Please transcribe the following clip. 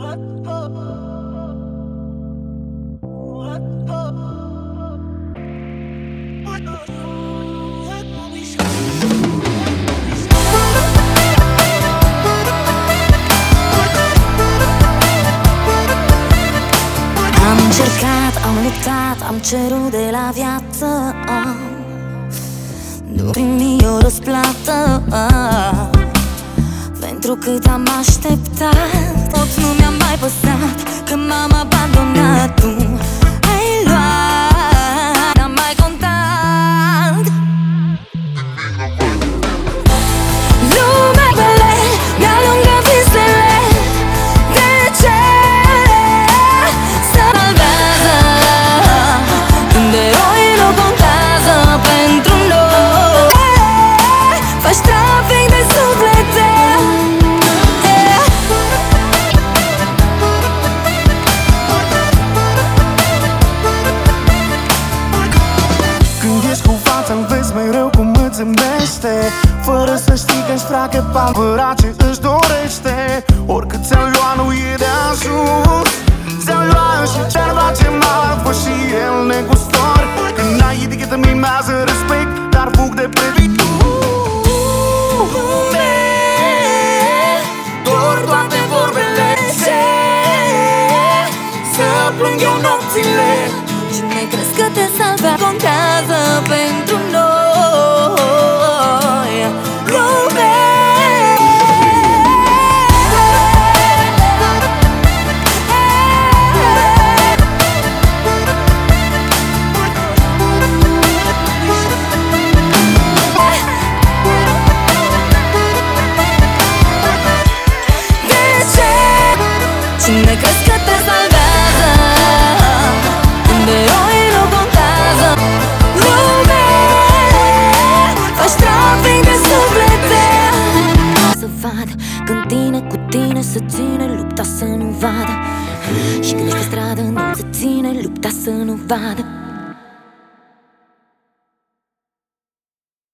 Am încercat, am luptat, am cerut de la viață, nu primi o răsplată pentru cât am așteptat. Tot nu mi-am mai păsat, că m-am abandonat. Tu ai luat, n-am mai contat. Lumea bele mi-a lungat visele. De ce să salvează când eroii nu contează pentru noi? Faci trafic de suflete. Când ești cu fața-l vezi mereu cum îți zâmbește, fără să știi că-și fracă pavăra ce își dorește. Oricât ți-ar lua nu e de ajuns, ți-ar lua și ce-ar face marfă și el negustor. Când n-ai etichetă mimează respect, dar fug de previturi. Dor toate vorbele ce să plâng eu nopțile. Cine crezi că te salva contează pentru noi. Lume. De ce? Cine crezi că te salvează când eroii nu contează? Lume, faci trafic de suflete. Să vad când tine cu tine să ține lupta să nu vadă. Și când ești pe stradă nu se ține lupta să nu vadă.